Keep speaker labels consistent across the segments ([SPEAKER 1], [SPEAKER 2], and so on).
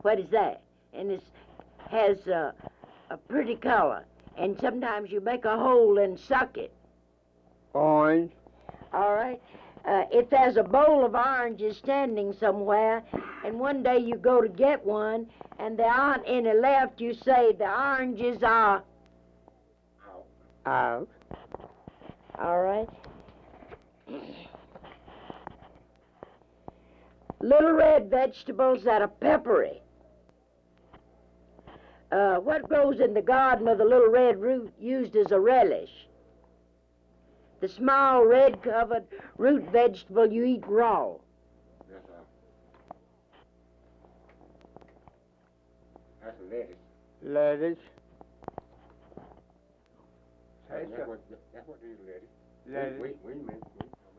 [SPEAKER 1] What is that? And it has a pretty color. And sometimes you make a hole and suck it.
[SPEAKER 2] Orange.
[SPEAKER 1] All right. If there's a bowl of oranges standing somewhere, and one day you go to get one, and there aren't any left, you say the oranges are
[SPEAKER 2] Out.
[SPEAKER 1] all right. Little red vegetables that are peppery. What grows in the garden with a little red root used as a relish? The small red-covered root vegetable you eat raw.
[SPEAKER 3] That's lettuce.
[SPEAKER 2] Lettuce.
[SPEAKER 3] That's what it is, lettuce.
[SPEAKER 2] Lettuce.
[SPEAKER 3] Wait a minute.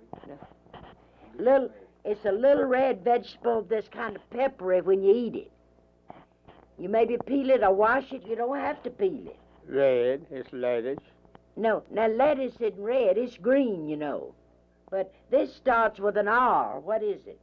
[SPEAKER 1] It's a little red vegetable that's kind of peppery when you eat it. You maybe peel it or wash it. You don't have to peel it.
[SPEAKER 2] Red. It's lettuce.
[SPEAKER 1] No, now lettuce isn't red. It's green, you know. But this starts with an R. What is it?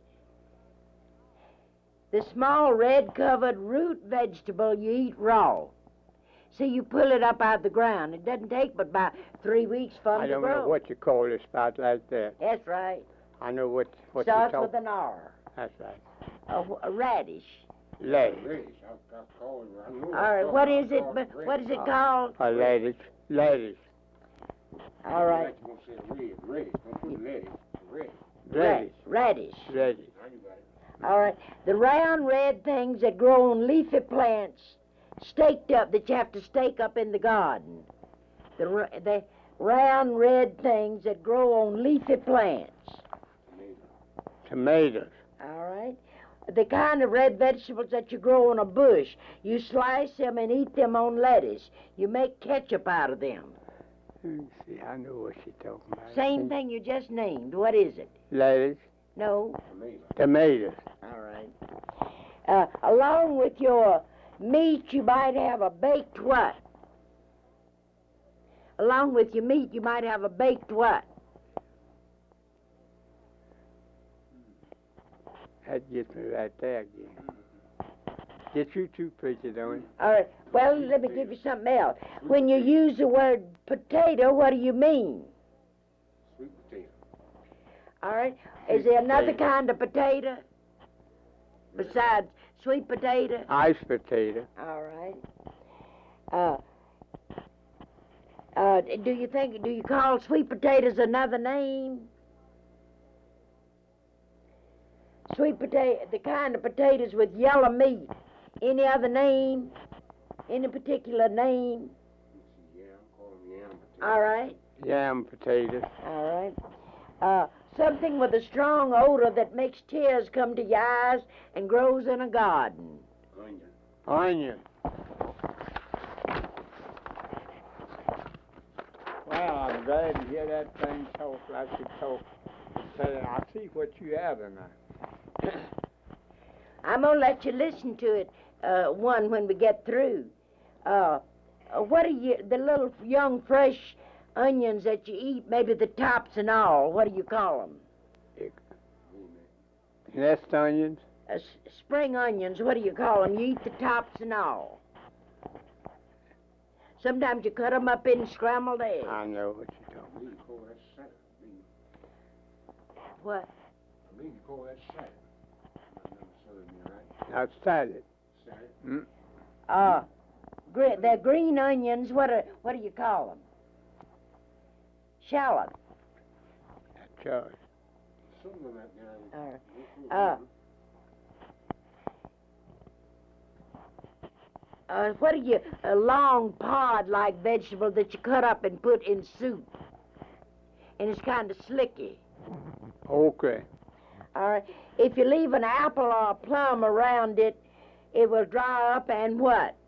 [SPEAKER 1] The small red-covered root vegetable you eat raw. See, you pull it up out of the ground. It doesn't take but about 3 weeks for
[SPEAKER 2] I
[SPEAKER 1] them to
[SPEAKER 2] don't
[SPEAKER 1] grow.
[SPEAKER 2] know what you call a spot like that.
[SPEAKER 1] That's right.
[SPEAKER 2] I know what you
[SPEAKER 1] Starts
[SPEAKER 2] talk.
[SPEAKER 1] with an R.
[SPEAKER 2] That's right.
[SPEAKER 1] A radish.
[SPEAKER 2] Lettuce.
[SPEAKER 3] I call it. I know
[SPEAKER 1] All right, what is it? What is it called?
[SPEAKER 2] A lettuce. Lettuce.
[SPEAKER 1] All right.
[SPEAKER 3] You won't say red. Don't put lettuce. Red.
[SPEAKER 2] Lettuce.
[SPEAKER 1] Radish.
[SPEAKER 2] Lettuce.
[SPEAKER 3] Now you got it.
[SPEAKER 1] All right. The round red things that grow on leafy plants, staked up, that you have to stake up in the garden. The round red things that grow on leafy plants.
[SPEAKER 2] Tomatoes.
[SPEAKER 1] All right. The kind of red vegetables that you grow on a bush. You slice them and eat them on lettuce. You make ketchup out of them.
[SPEAKER 2] Let me see. I know what you're talking about.
[SPEAKER 1] Same thing you just named. What is it?
[SPEAKER 2] Lettuce.
[SPEAKER 1] No.
[SPEAKER 2] Tomatoes.
[SPEAKER 1] All right. Along with your meat, you might have a baked what? Along with your meat, you might have a baked what?
[SPEAKER 2] That gets me right there again. Get you two preacher, don't it?
[SPEAKER 1] All right. Well, let me give you something else. When you use the word potato, what do you mean?
[SPEAKER 3] Sweet potato.
[SPEAKER 1] All right. Is there another
[SPEAKER 2] potato.
[SPEAKER 1] kind of potato besides sweet potato?
[SPEAKER 2] Ice potato.
[SPEAKER 1] All right. Do you call sweet potatoes another name? Sweet potato, the kind of potatoes with yellow meat. Any other name? Any particular name?
[SPEAKER 3] Yam. Call them yam potato.
[SPEAKER 1] All right.
[SPEAKER 2] Yam potatoes.
[SPEAKER 1] All right. Something with a strong odor that makes tears come to your eyes and grows in a garden.
[SPEAKER 3] Onion.
[SPEAKER 2] Onion. Well, I'm glad to hear that thing talk like you talk. Say, I see what you have in there.
[SPEAKER 1] I'm going to let you listen to it, one, when we get through. What are the little young fresh onions that you eat, maybe the tops and all, what do you call them?
[SPEAKER 2] Nest onions.
[SPEAKER 1] Spring onions, what do you call them? You eat the tops and all. Sometimes you cut them up in scrambled eggs.
[SPEAKER 2] I know what you're talking
[SPEAKER 3] You call that salad.
[SPEAKER 1] What?
[SPEAKER 3] I mean, you call that salad. Right?
[SPEAKER 2] about. Now, salad.
[SPEAKER 3] Salad.
[SPEAKER 1] They're green onions. What do you call them? Shallot.
[SPEAKER 2] That's yours.
[SPEAKER 3] Something like that.
[SPEAKER 1] What are you, a long pod-like vegetable that you cut up and put in soup? And it's kind of slicky.
[SPEAKER 2] Okay.
[SPEAKER 1] All right. If you leave an apple or a plum around it, it will dry up and what?